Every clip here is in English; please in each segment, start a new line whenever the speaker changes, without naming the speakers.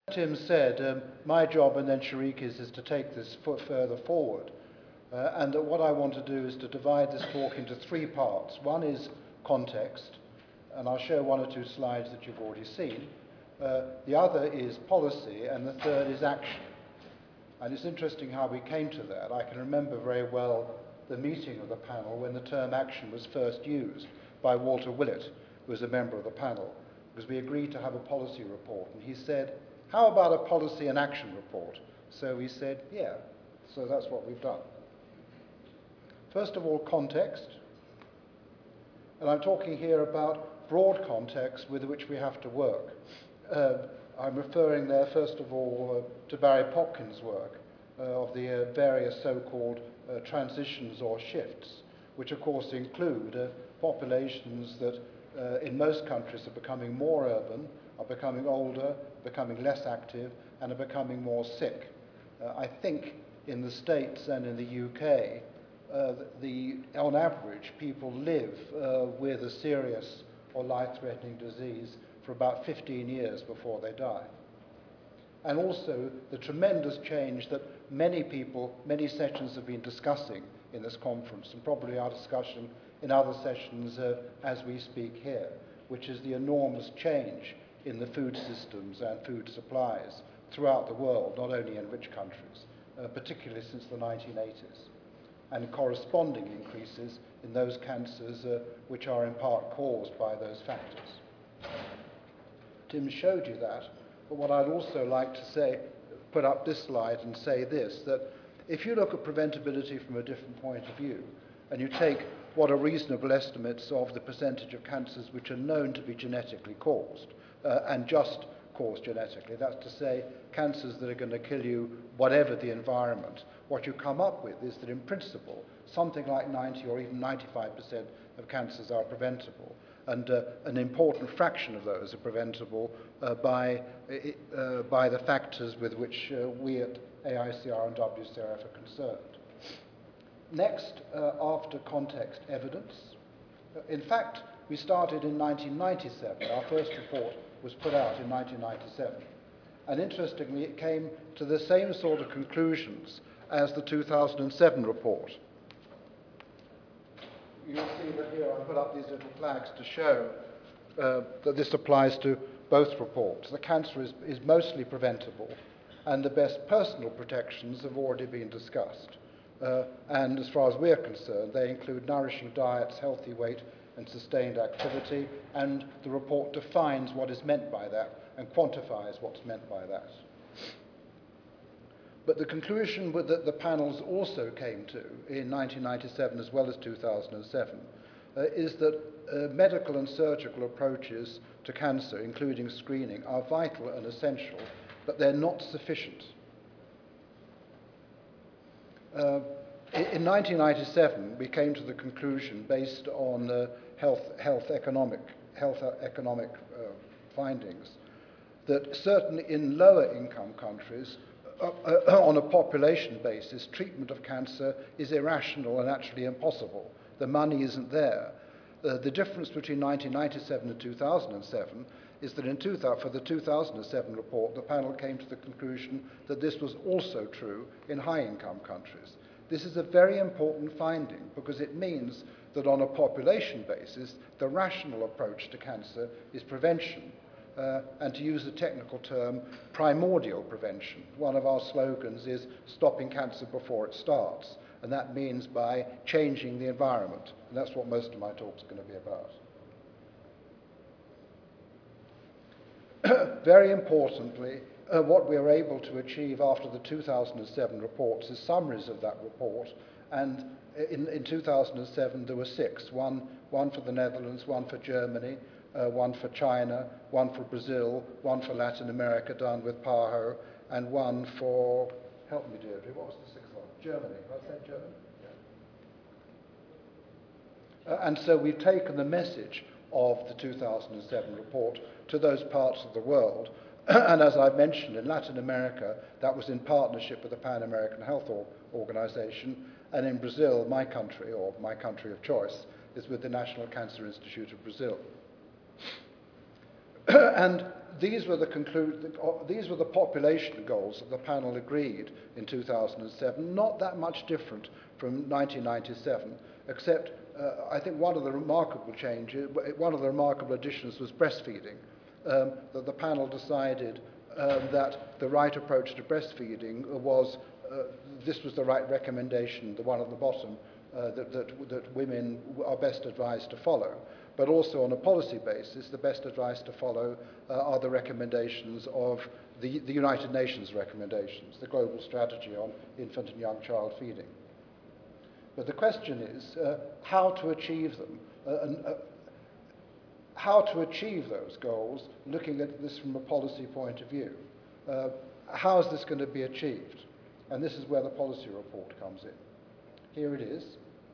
Tim said, my job and then Sharika's is to take this further forward. And that what I want to do is to divide this talk into three parts. One is context, and I'll show one or two slides that you've already seen. The other is policy, and the third is action. And it's interesting how we came to that. I can remember very well the meeting of the panel when the term action was first used by Walter Willett, who was a member of the panel, because we agreed to have a policy report. And he said, how about a policy and action report? So we said, yeah. So that's what we've done. First of all, context. And I'm talking here about broad context with which we have to work. I'm referring there, first of all, to Barry Popkin's work of the various so-called transitions or shifts, which of course include populations that in most countries are becoming more urban, are becoming older, becoming less active, and are becoming more sick. I think in the States and in the UK, on average, people live with a serious or life-threatening disease for about 15 years before they die. And also the tremendous change that many people, many sessions have been discussing in this conference, and probably our discussion in other sessions as we speak here, which is the enormous change in the food systems and food supplies throughout the world, not only in rich countries, particularly since the 1980s, and corresponding increases in those cancers which are in part caused by those factors. Tim showed you that, but what I'd also like to say, put up this slide and say this, that if you look at preventability from a different point of view, and you take what are reasonable estimates of the percentage of cancers which are known to be genetically caused, and just caused genetically, that's to say, cancers that are going to kill you whatever the environment, what you come up with is that in principle, something like 90 or even 95% of cancers are preventable. And an important fraction of those are preventable by the factors with which we at AICR and WCRF are concerned. Next, after context, evidence. In fact, we started in 1997. Our first report was put out in 1997. And interestingly, it came to the same sort of conclusions as the 2007 report. You'll see that here I put up these little flags to show that this applies to both reports. The cancer is mostly preventable, and the best personal protections have already been discussed. And as far as we're concerned, they include nourishing diets, healthy weight, and sustained activity, and the report defines what is meant by that and quantifies what's meant by that. But the conclusion that the panels also came to in 1997 as well as 2007 is that medical and surgical approaches to cancer, including screening, are vital and essential, but they're not sufficient. In 1997, we came to the conclusion, based on health economic findings, that certainly in lower income countries, on a population basis, treatment of cancer is irrational and actually impossible. The money isn't there. The difference between 1997 and 2007 is that for the 2007 report, the panel came to the conclusion that this was also true in high-income countries. This is a very important finding because it means that on a population basis, the rational approach to cancer is prevention. And to use a technical term, primordial prevention. One of our slogans is stopping cancer before it starts, and that means by changing the environment, and that's what most of my talk is going to be about. Very importantly, what we were able to achieve after the 2007 reports is summaries of that report, and in 2007 there were 6, one for the Netherlands, one for Germany, one for China, one for Brazil, one for Latin America done with PAHO, and one for, help me Deirdre, what was the 6th one? Germany, have I said Germany? Yeah. And so we've taken the message of the 2007 report to those parts of the world, and as I mentioned, in Latin America, that was in partnership with the Pan American Health Organization, and in Brazil, my country, or my country of choice, is with the National Cancer Institute of Brazil. And these were the population goals that the panel agreed in 2007, not that much different from 1997, except I think one of the remarkable additions was breastfeeding, that the panel decided that the right approach to breastfeeding was, this was the right recommendation, the one at the bottom, that women are best advised to follow. But also on a policy basis, the best advice to follow are the recommendations of the United Nations recommendations, the global strategy on infant and young child feeding. But the question is how to achieve them, how to achieve those goals, looking at this from a policy point of view. How is this going to be achieved? And this is where the policy report comes in. Here it is.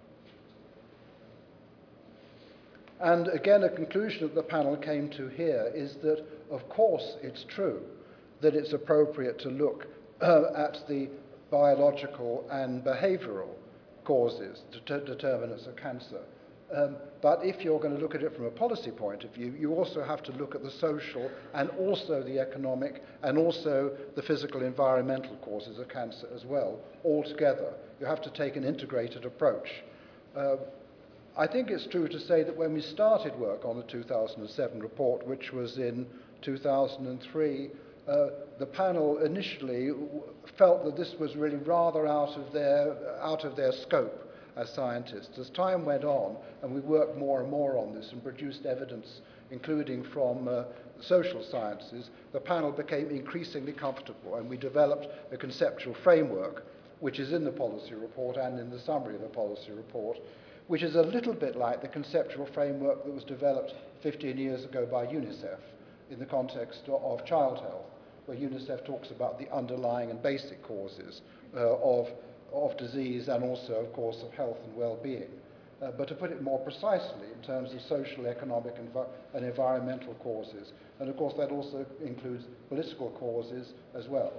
And again, a conclusion that the panel came to here is that, of course, it's true that it's appropriate to look at the biological and behavioral causes, determinants of cancer. But if you're going to look at it from a policy point of view, you also have to look at the social and also the economic and also the physical environmental causes of cancer as well, all together. You have to take an integrated approach. I think it's true to say that when we started work on the 2007 report, which was in 2003, the panel initially felt that this was really rather out of their scope as scientists. As time went on, and we worked more and more on this and produced evidence, including from social sciences, the panel became increasingly comfortable, and we developed a conceptual framework, which is in the policy report and in the summary of the policy report, which is a little bit like the conceptual framework that was developed 15 years ago by UNICEF in the context of child health, where UNICEF talks about the underlying and basic causes of disease and also, of course, of health and well-being. But to put it more precisely, in terms of social, economic, and environmental causes. And of course, that also includes political causes as well.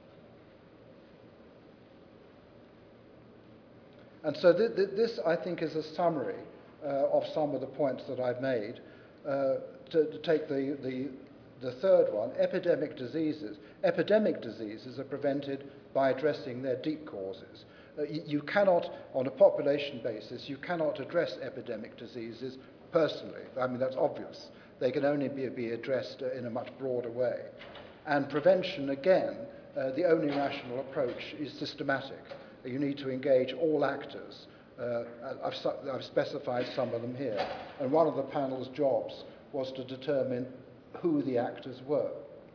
And so this, I think, is a summary of some of the points that I've made. To take the third one, epidemic diseases. Epidemic diseases are prevented by addressing their deep causes. You cannot, on a population basis, you cannot address epidemic diseases personally. I mean, that's obvious. They can only be addressed in a much broader way. And prevention, again, the only rational approach is systematic. You need to engage all actors. I've specified some of them here. And one of the panel's jobs was to determine who the actors were.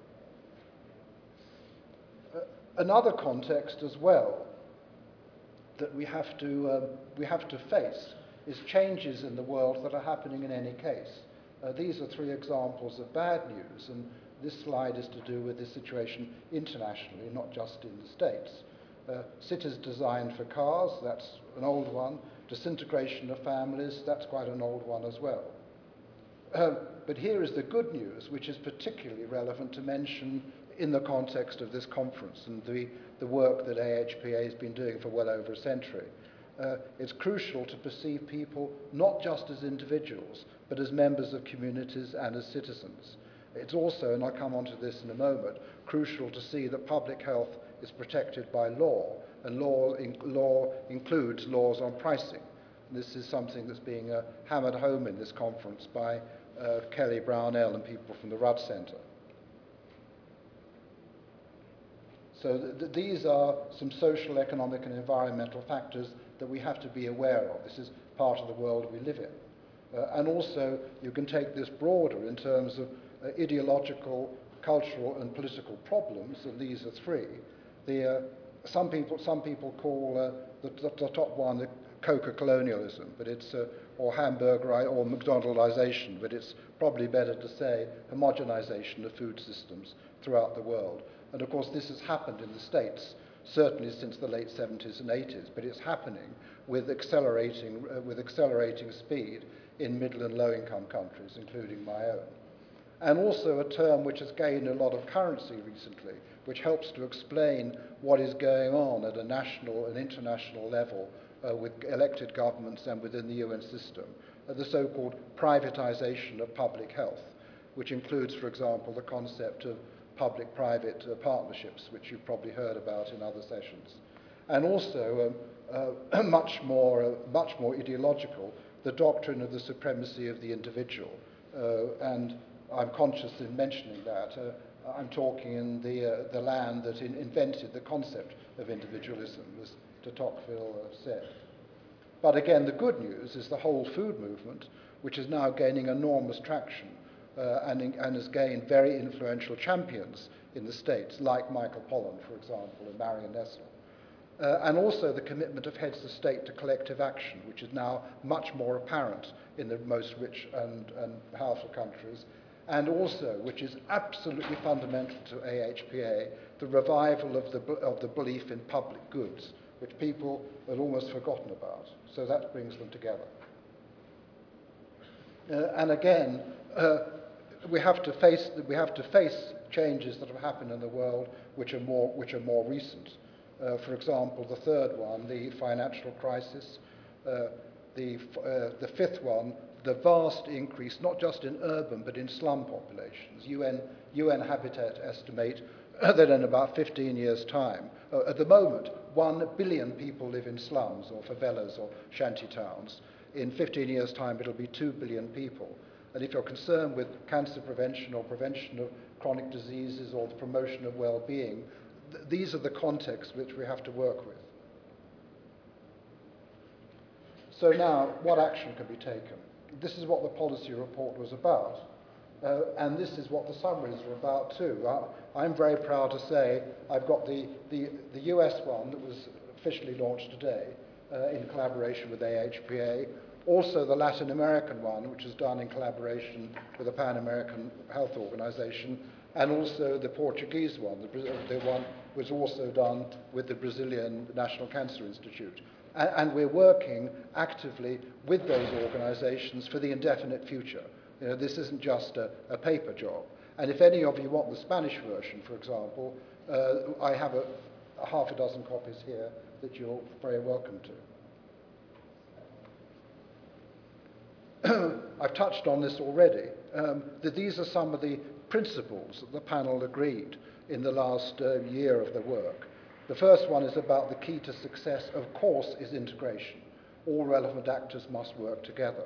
Another context as well that we have to face is changes in the world that are happening in any case. These are three examples of bad news, and this slide is to do with the situation internationally, not just in the States. Cities designed for cars, that's an old one. Disintegration of families, that's quite an old one as well. But here is the good news, which is particularly relevant to mention in the context of this conference and the work that AHPA has been doing for well over a century. It's crucial to perceive people not just as individuals, but as members of communities and as citizens. It's also, and I'll come on to this in a moment, crucial to see that public health is protected by law, and law includes laws on pricing. And this is something that's being hammered home in this conference by Kelly Brownell and people from the Rudd Center. So these are some social, economic, and environmental factors that we have to be aware of. This is part of the world we live in. And also, you can take this broader in terms of ideological, cultural, and political problems, and these are three. Some people call the top one the Coca-colonialism, but it's or hamburger or McDonaldization, but it's probably better to say homogenization of food systems throughout the world. And of course, this has happened in the States, certainly since the late 70s and 80s, but it's happening with accelerating speed in middle and low-income countries, including my own. And also a term which has gained a lot of currency recently, which helps to explain what is going on at a national and international level with elected governments and within the UN system, the so-called privatization of public health, which includes, for example, the concept of public-private partnerships, which you've probably heard about in other sessions. And also, much more ideological, the doctrine of the supremacy of the individual. And I'm conscious in mentioning that. I'm talking in the land that invented the concept of individualism, as de Tocqueville said. But again, the good news is the whole food movement, which is now gaining enormous traction and has gained very influential champions in the States, like Michael Pollan, for example, and Marion Nestle. And also the commitment of heads of state to collective action, which is now much more apparent in the most rich and powerful countries, and also, which is absolutely fundamental to AHPA, the revival of the belief in public goods, which people had almost forgotten about. So that brings them together. And again, we have to face changes that have happened in the world which are more recent. For example, the third one, the financial crisis. The fifth one, the vast increase, not just in urban, but in slum populations. UN Habitat estimate that in about 15 years' time, at the moment, 1 billion people live in slums or favelas or shanty towns. In 15 years' time, it'll be 2 billion people. And if you're concerned with cancer prevention or prevention of chronic diseases or the promotion of well-being, these are the contexts which we have to work with. So now, what action can be taken? This is what the policy report was about, and this is what the summaries are about too. I'm very proud to say I've got the US one that was officially launched today in collaboration with AHPA, also the Latin American one, which is done in collaboration with the Pan American Health Organization, and also the Portuguese one. The one was also done with the Brazilian National Cancer Institute. And we're working actively with those organizations for the indefinite future. You know, this isn't just a paper job. And if any of you want the Spanish version, for example, I have a half a dozen copies here that you're very welcome to. I've touched on this already, that these are some of the principles that the panel agreed in the last year of the work. The first one is about the key to success, of course, is integration. All relevant actors must work together.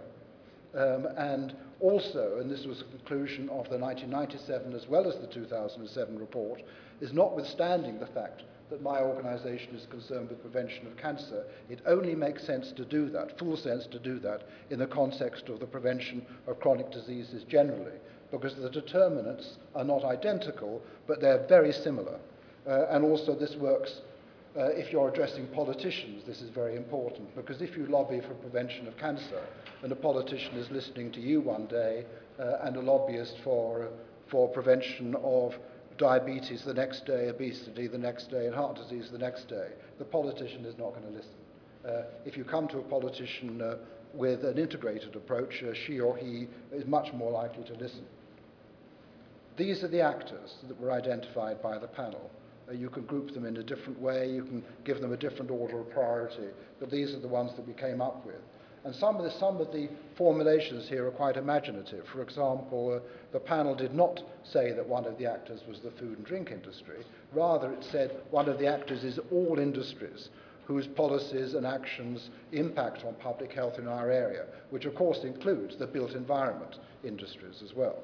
And also, and this was a conclusion of the 1997 as well as the 2007 report, is notwithstanding the fact that my organization is concerned with prevention of cancer, it only makes sense to do that, full sense to do that, in the context of the prevention of chronic diseases generally, because the determinants are not identical, but they're very similar. And also this works, if you're addressing politicians, this is very important, because if you lobby for prevention of cancer, and a politician is listening to you one day, and a lobbyist for prevention of diabetes the next day, obesity the next day, and heart disease the next day, the politician is not going to listen. If you come to a politician with an integrated approach, she or he is much more likely to listen. These are the actors that were identified by the panel. You can group them in a different way, you can give them a different order of priority, but these are the ones that we came up with. And some of the formulations here are quite imaginative. For example, the panel did not say that one of the actors was the food and drink industry. Rather, it said one of the actors is all industries whose policies and actions impact on public health in our area, which of course includes the built environment industries as well.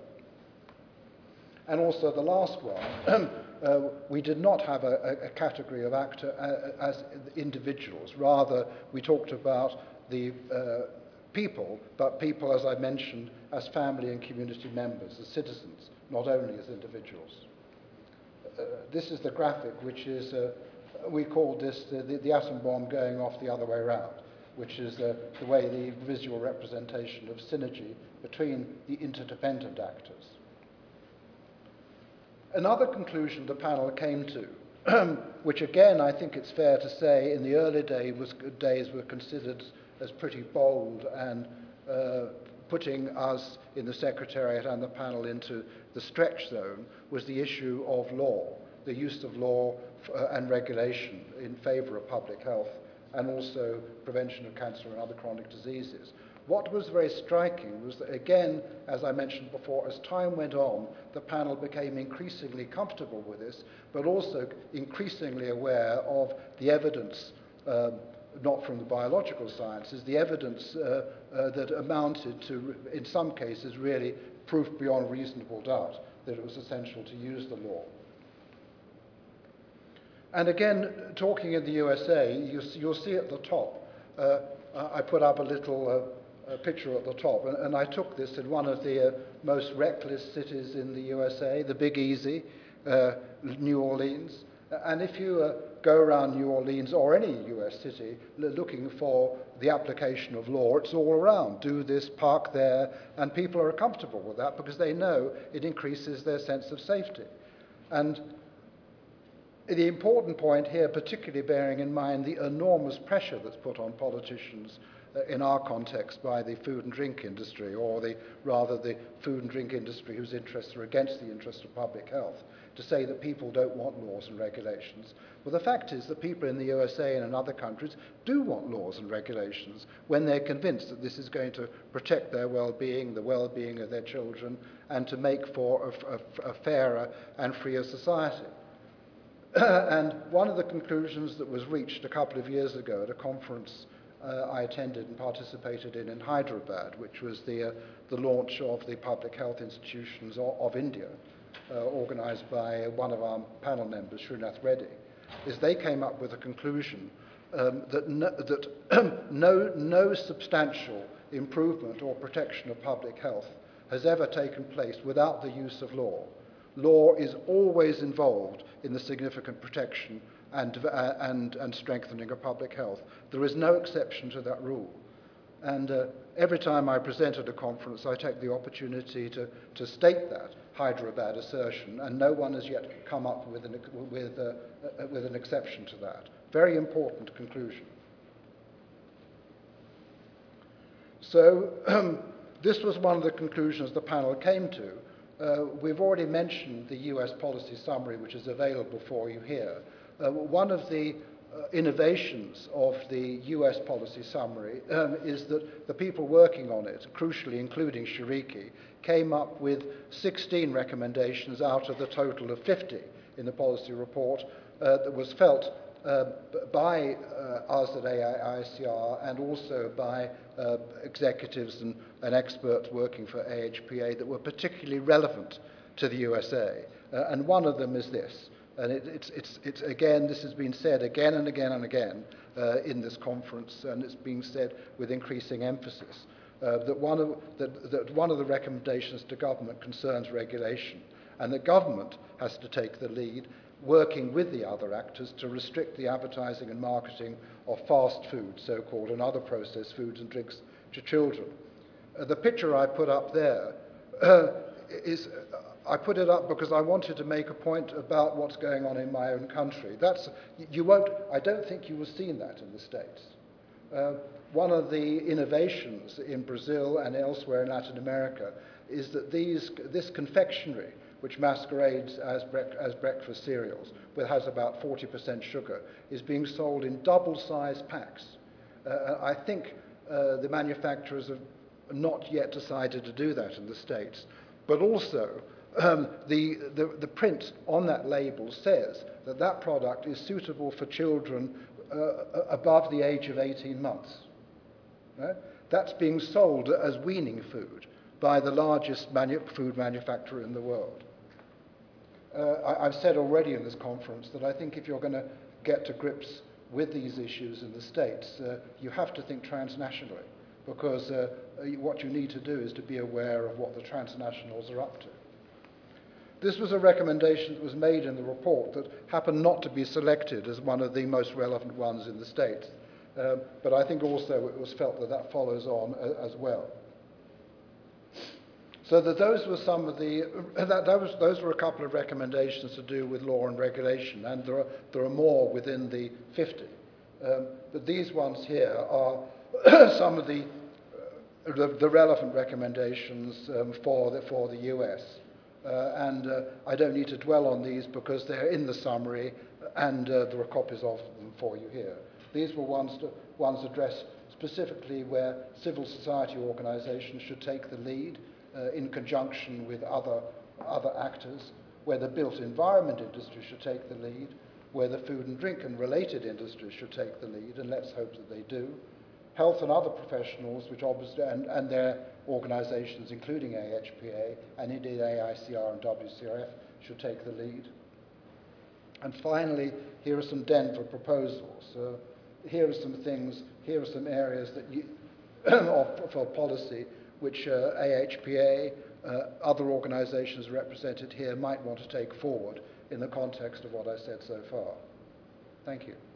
And also the last one, we did not have a category of actor as individuals. Rather, we talked about the people, but people, as I mentioned, as family and community members, as citizens, not only as individuals. This is the graphic, which is, we call this the atom bomb going off the other way around, which is the way the visual representation of synergy between the interdependent actors. Another conclusion the panel came to, which again I think it's fair to say in the early days were considered as pretty bold and putting us in the Secretariat and the panel into the stretch zone, was the issue of law, the use of law and regulation in favor of public health and also prevention of cancer and other chronic diseases. what was very striking was that, again, as I mentioned before, as time went on, the panel became increasingly comfortable with this, but also increasingly aware of the evidence, not from the biological sciences, the evidence that amounted to, in some cases, really proof beyond reasonable doubt that it was essential to use the law. And again, talking in the USA, you'll see at the top, I put up a little picture at the top, and I took this in one of the most reckless cities in the USA, the Big Easy, New Orleans. And if you go around New Orleans or any US city looking for the application of law, it's all around. Do this, park there, and people are comfortable with that because they know it increases their sense of safety. And the important point here, particularly bearing in mind the enormous pressure that's put on politicians in our context by the food and drink industry, or rather the food and drink industry whose interests are against the interests of public health, to say that people don't want laws and regulations. Well, the fact is that people in the USA and in other countries do want laws and regulations when they're convinced that this is going to protect their well-being, the well-being of their children, and to make for a fairer and freer society. And one of the conclusions that was reached a couple of years ago at a conference I attended and participated in Hyderabad, which was the launch of the Public Health Institutions of India, organized by one of our panel members, Srinath Reddy, is they came up with a conclusion that no substantial improvement or protection of public health has ever taken place without the use of law. Law is always involved in the significant protection and strengthening of public health. There is no exception to that rule. And every time I present at a conference, I take the opportunity to state that Hyderabad assertion, and no one has yet come up with an exception to that. Very important conclusion. So this was one of the conclusions the panel came to. We've already mentioned the US policy summary, which is available for you here. One of the innovations of the US policy summary is that the people working on it, crucially including Shariki, came up with 16 recommendations out of the total of 50 in the policy report that was felt by us at AICR and also by executives and experts working for AHPA that were particularly relevant to the USA. And one of them is this. And it's again, this has been said again and again and again in this conference, and it's being said with increasing emphasis, that one of the recommendations to government concerns regulation, and that government has to take the lead, working with the other actors to restrict the advertising and marketing of fast food, so-called, and other processed foods and drinks to children. The picture I put up there I put it up because I wanted to make a point about what's going on in my own country. I don't think you will see that in the States. One of the innovations in Brazil and elsewhere in Latin America is that this confectionery, which masquerades as breakfast cereals, which has about 40% sugar, is being sold in double-sized packs. I think the manufacturers have not yet decided to do that in the States, but also the print on that label says that that product is suitable for children above the age of 18 months. Right? That's being sold as weaning food by the largest food manufacturer in the world. I've said already in this conference that I think if you're going to get to grips with these issues in the States, you have to think transnationally, because what you need to do is to be aware of what the transnationals are up to. This was a recommendation that was made in the report that happened not to be selected as one of the most relevant ones in the States, but I think also it was felt that that follows on as well. So that those were some of those were a couple of recommendations to do with law and regulation, and there are more within the 50. But these ones here are some of the relevant recommendations for the US. And I don't need to dwell on these because they're in the summary, and there are copies of them for you here. These were ones addressed specifically where civil society organizations should take the lead in conjunction with other actors, where the built environment industry should take the lead, where the food and drink and related industries should take the lead, and let's hope that they do. Health and other professionals, which obviously, and their organizations, including AHPA, and indeed AICR and WCRF, should take the lead. And finally, here are some Denver proposals. Here are some things, here are some areas that for policy which AHPA, other organizations represented here might want to take forward in the context of what I said so far. Thank you.